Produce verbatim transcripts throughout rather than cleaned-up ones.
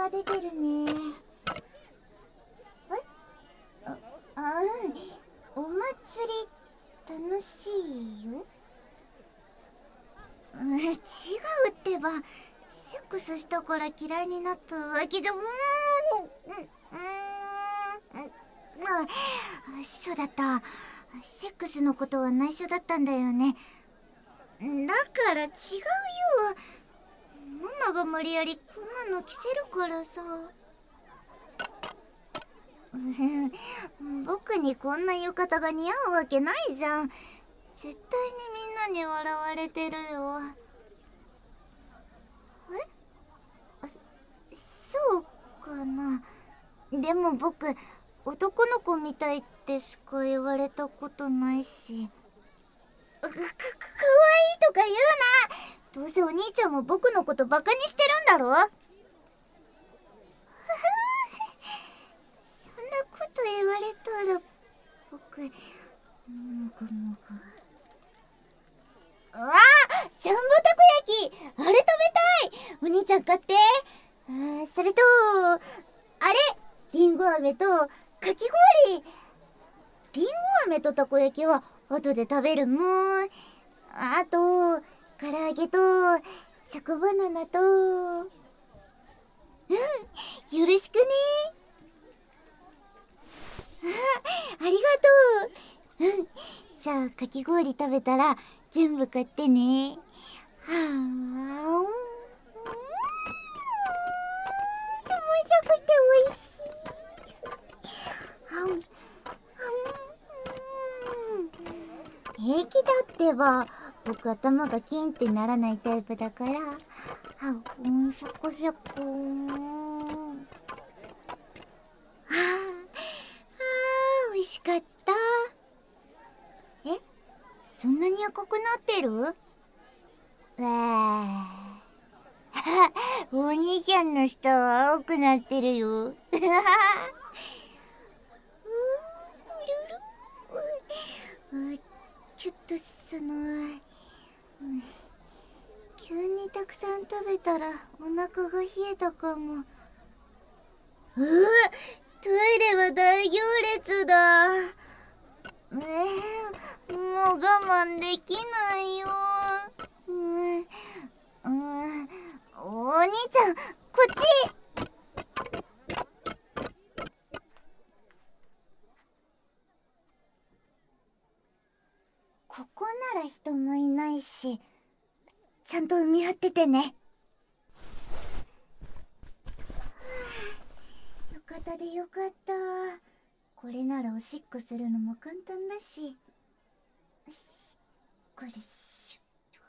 が出てるね。えあ、あお祭り楽しいよ。うん、違うってば。セックスしたから嫌いになったわけじゃ。うーん、うん、うーん、あ、そうだった。セックスのことは内緒だったんだよね。だから違うよ。ママが無理やりこんなの着せるからさ。僕にこんな浴衣が似合うわけないじゃん。絶対にみんなに笑われてるよ。え？あ、そうかな。でも僕、男の子みたいってしか言われたことないし。か、か、かわいいとか言うな。どうせお兄ちゃんも僕のことバカにしてるんだろ。そんなこと言われたら僕、もぐもぐ。うわあ、ジャンボたこ焼き、あれ食べたい。お兄ちゃん買って。あ、それとあれ、りんご飴とかき氷。りんご飴とたこ焼きは後で食べるもん。あと唐揚げとチョコバナナと。うん、よろしくね。あ、ありがとう。うん、じゃあかき氷食べたら全部買ってね。はあ、うん、冷たくて美味しい。はん、はん、平気だってば。僕頭がキンってならないタイプだから。はうん、そこそこ。はあ、あ、美味しかった。え、そんなに赤くなってる？わあお兄ちゃんの舌は青くなってるよ。うーん、あ、ちょっとその、うん、急にたくさん食べたらお腹が冷えたかも。うわ、トイレは大行列だ。えー、もう我慢できないよ。うん、うん、お兄ちゃん、こっち。ここなら人もいないし、ちゃんと見張っててね。よかったでよかった。これならおしっこするのも簡単だし。よし、これしょ。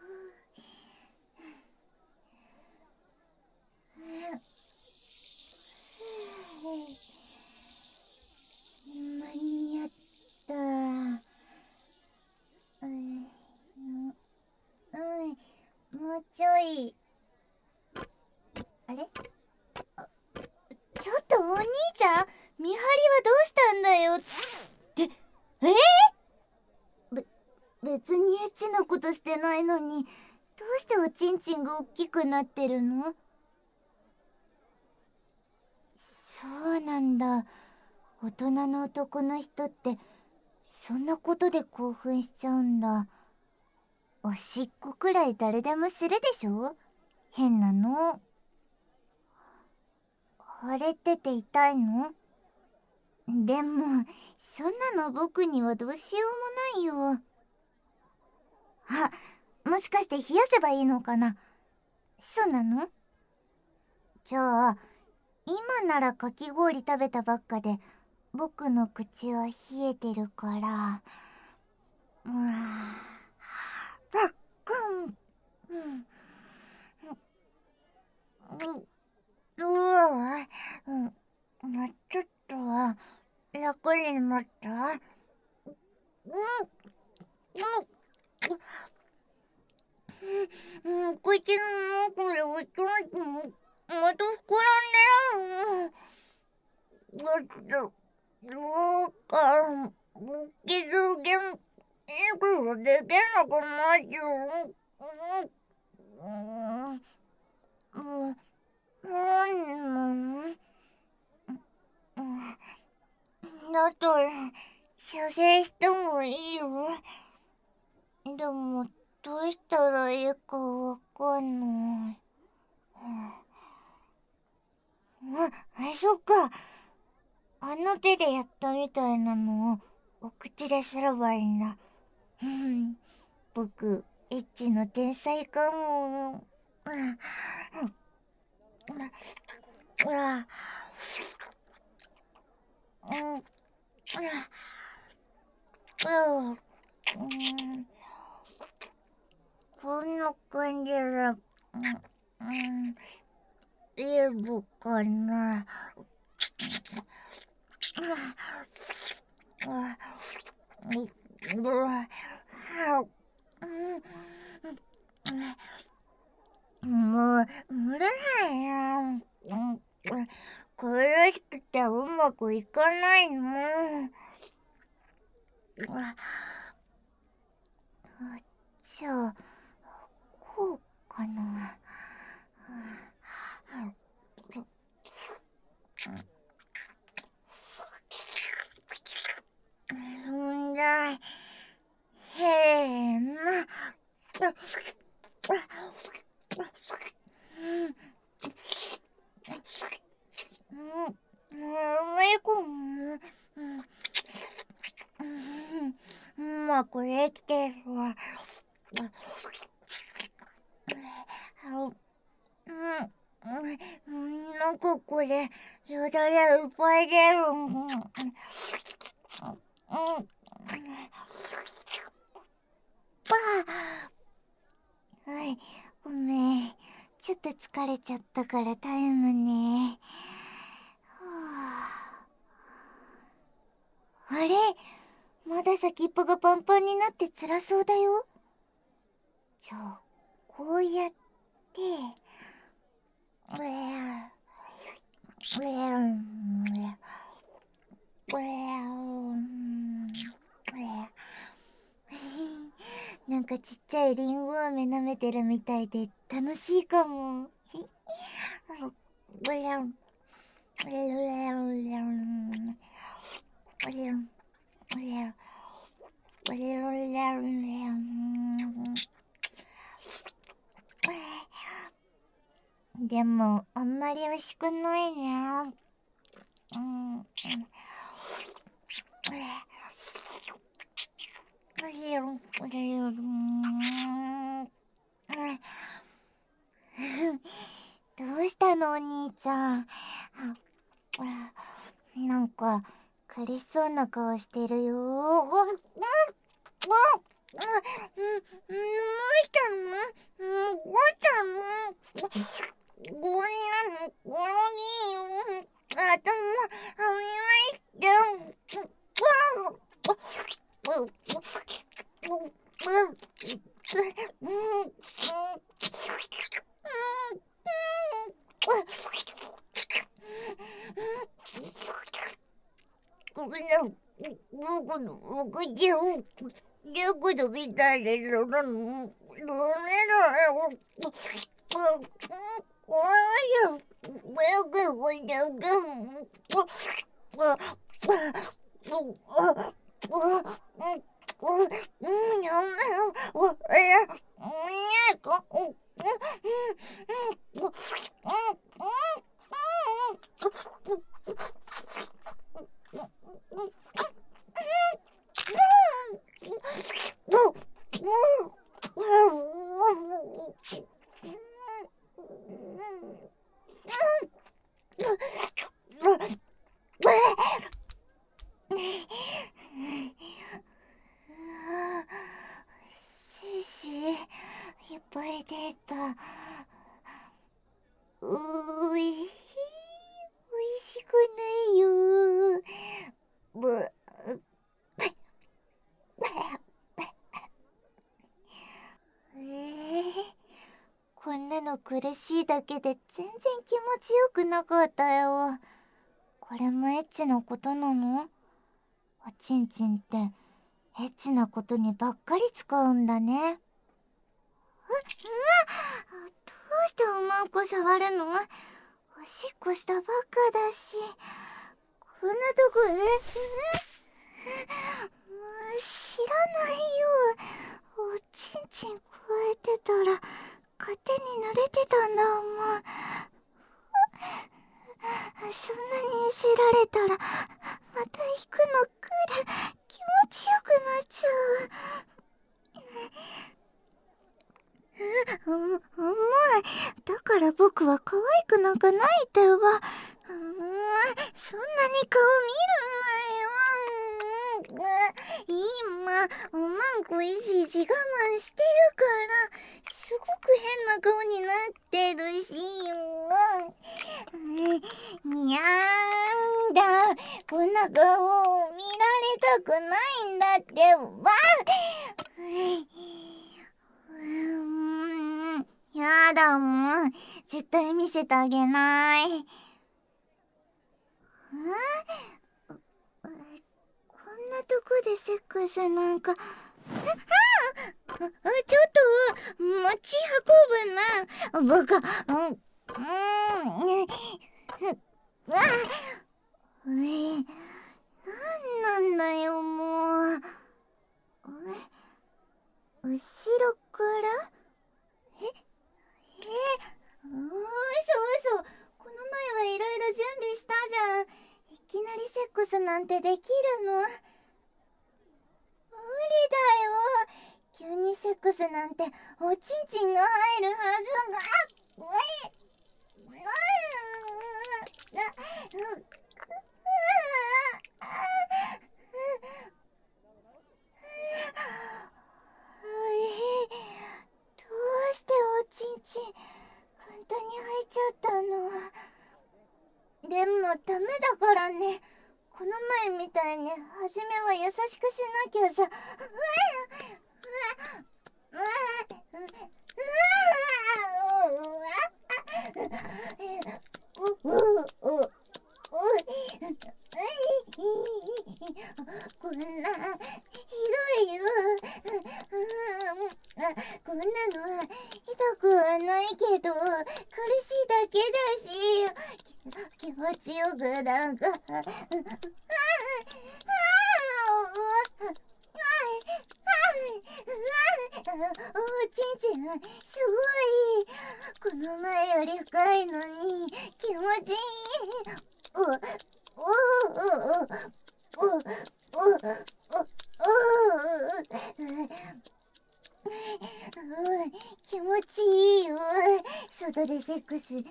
間に合った。うん、うん、もうちょい。あれ、あ、ちょっとお兄ちゃん、見張りはどうしたんだよって。えー、べ、別にエッチなことしてないのに、どうしておちんちんが大きくなってるの？そうなんだ。大人の男の人ってそんなことで興奮しちゃうんだ。おしっこくらい誰でもするでしょ？変なの。腫れてて痛いの？でもそんなの僕にはどうしようもないよ。あ、もしかして冷やせばいいのかな？そうなの？じゃあ今ならかき氷食べたばっかで僕の口は冷えてるから、うわあ、ばっくん、うん、う、うわ、うん、ま、ちょっとは楽になった？うん、うん、うん、口の中で落としてもまた膨らんでる。ちょっと、どうか、傷げん、いくらできなくなっちゃう。うん、うん、うん、 うん。だったら、射精してもいいよ。でも、どうしたらいいかわかんない。あ、あ、そっか。あの手でやったみたいなのを、お口ですればいいんだ。うん。僕、エッチの天才かも。うん。うわ。うん。うん。うん。こんな感じで、うん。うん。いいのかな。もう、無理だよ。苦しくてうまくいかないの。じゃあ、こうかな。んだ、へーな。うん、めこも、うん、うまくできてるわ。うん、なんかこれ、よだれいっぱい出る。うん、うん、はい、ごめん。ちょっと疲れちゃったからタイムね。はあ、あれ、まだ先っぽがパンパンになって辛そうだよ。じゃあ、こうやって、うえうえうえなんかちっちゃいリンゴ飴舐めてるみたいで楽しいかも。でもあんまり美味しくないね。うん。どうしたのお兄ちゃん。なんか苦しそうな顔してるよ。うんうんうんうん、どうしたの？どうしたの？こんなのこのいよ。頭危ないって。僕の目標をどこで見たいでしょ。ダメだよ。怖いよ。早く来いよ。うん、やめろ。おや、おやか。うん、うん、うん、うん、シシいっぱい出た。うい、おいしくないよ。ぶえー、こんなの苦しいだけで全然気持ちよくなかったよ。これもエッチなことなの？おちんちんってエッチなことにばっかり使うんだね。う、うわ、どうしておまんこ触るの？ しっこしたばっかだし、こんなとこで、もう知らないよ。おちんちん加えてたら勝手に濡れてたんだもん。そんなにいじられたらまた行くのくる。気持ちよくなっちゃう。う、重い。だから僕は可愛くなんかないってば。うーん、そんなに顔見るなよ。今おまんこいじいじ我慢してるから、すごく変な顔になってるし、にゃーだ、こんな顔見られたくないんだってば。うーん、やだもん、絶対見せてあげない。ん？こんなとこでセックスなんか。ああ、ちょっと持ち運ぶな。バカ。うん、うん、うわ、え、なんなんだよもう。後ろからええうーん、そうそう、この前はいろいろ準備したじゃん。いきなりセックスなんてできるの？無理だよ。急にセックスなんておちんちんが入るはずが。うえううううどうしておちんちん簡単に入っちゃったの？でもダメだからね。この前みたいに初めは優しくしなきゃさ。うわうわうわうわうわうこんなひどいよ。こんなのは痛くはないけど苦しいだけだし、気持ちよくなんかおちんちんすごい。この前より深いのに気持ちいい。ううううううう気持ちいいよ。外でセックス気持ちいい。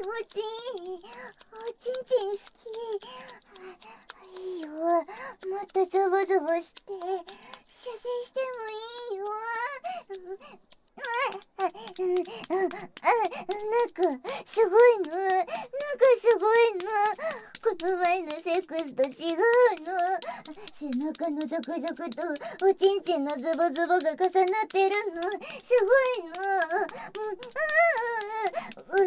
おちんちん好き。いいよ、もっとゾボゾボして射精してもいいよ。あ、なんかすごいの、なんかすごいの。この前のセックスと違うの。背中のゾクゾクとおちんちんのズボズボが重なってるの。すごいの。うん、うん、うん、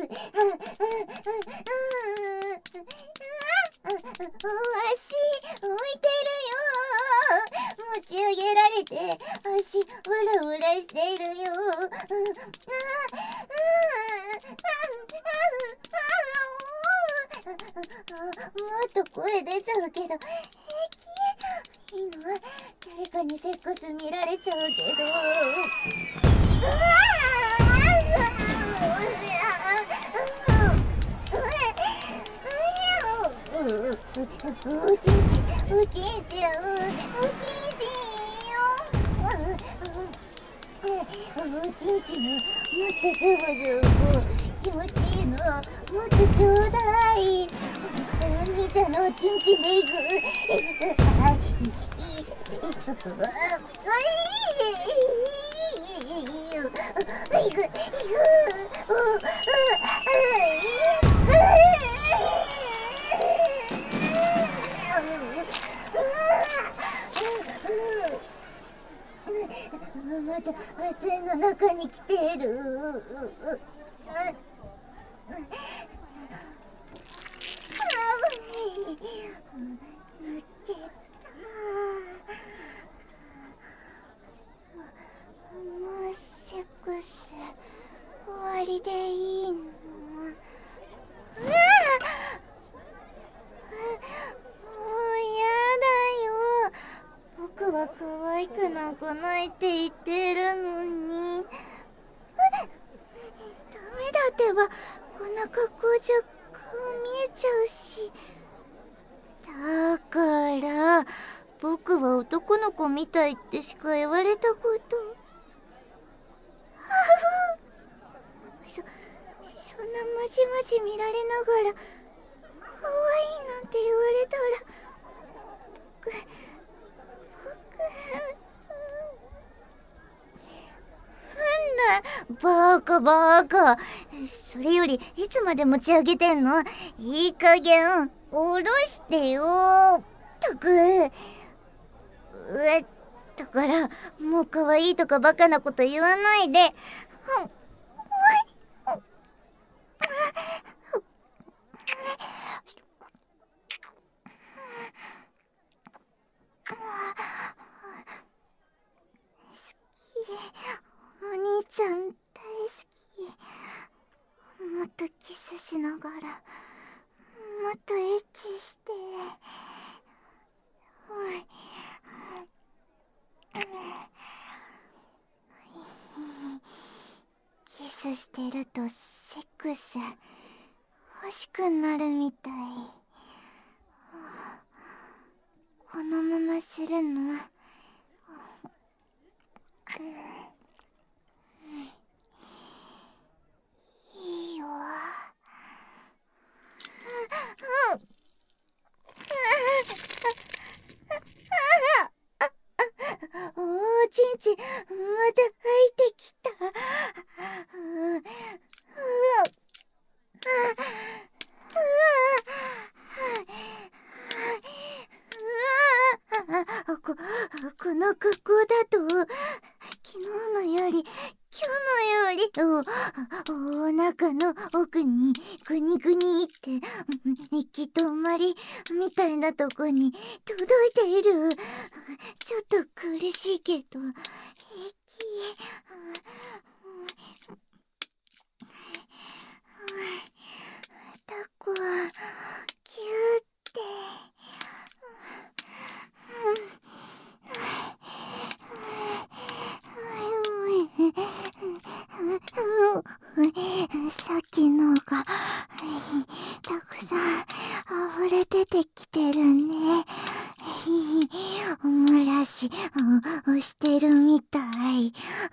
足置いてるよ。持ち上げられて足オラオラしてるよ。もっと声出ちゃうけど平気？いいの？誰かにセックス見られちゃうけど。うわおちんちん、おちんちん、おちんちんよ、おちんちんもっとズボズボ気持ちいいのもっとちょうだい。お兄ちゃんのおちんちんでいく。いくいくまだ熱いの中に来てる。抜けた。もうセックス終わりでいいの？うわは可愛くなんかないって言ってるのに。ダメだってば、こんな格好じゃ顔見えちゃうし。だから僕は男の子みたいってしか言われたこと。はふそそんなまじまじ見られながら可愛いなんて言われたら僕僕ふんなバカバカ。それよりいつまで持ち上げてんの。いい加減下ろしてよ。ったくうえだからもう可愛いとかバカなこと言わないで。お兄ちゃん大好き。もっとキスしながらもっとエッチして。キスしてるとセックス欲しくなるみたい。このままするの。いいよ。おーちんちんまた入ってきた。ここの格好だと昨日のより今日のよりおお腹の奥にグニグニって行き止まりみたいなとこに届いている。ちょっと苦しいけど平気。タコはキューってさっきのがたくさん溢れ出てきてるね。おもらし押してるみたい。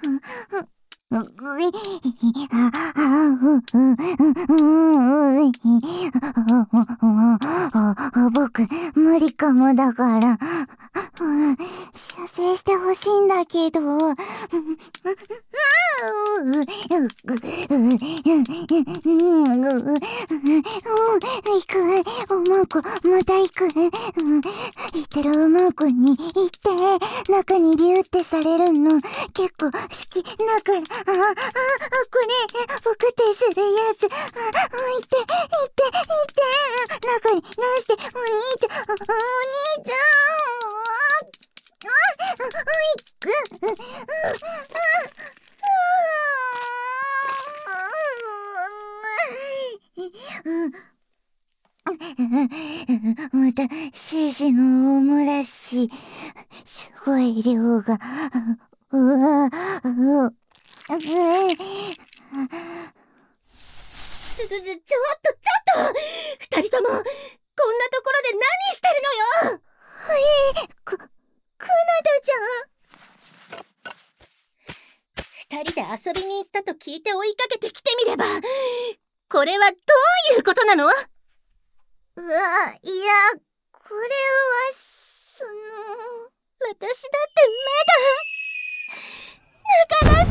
僕無理かもだから射精してほしいんだけど。行くおまんこまた行く。言ってるおまんこに行って中にビューってされるの結構好きだから。ああこれ僕ってするやつ。あいていていて中に出してお兄ちゃんお兄ちゃん。ああいくまた精子のおもらしすごい量が。うわうちょちょちょちょっとちょっと二人ともこんなところで何してるのよ。えくくなたちゃん。二人で遊びに行ったと聞いて追いかけてきてみれば。これはどういうことなの。うわいやこれはその私だってまだ泣かない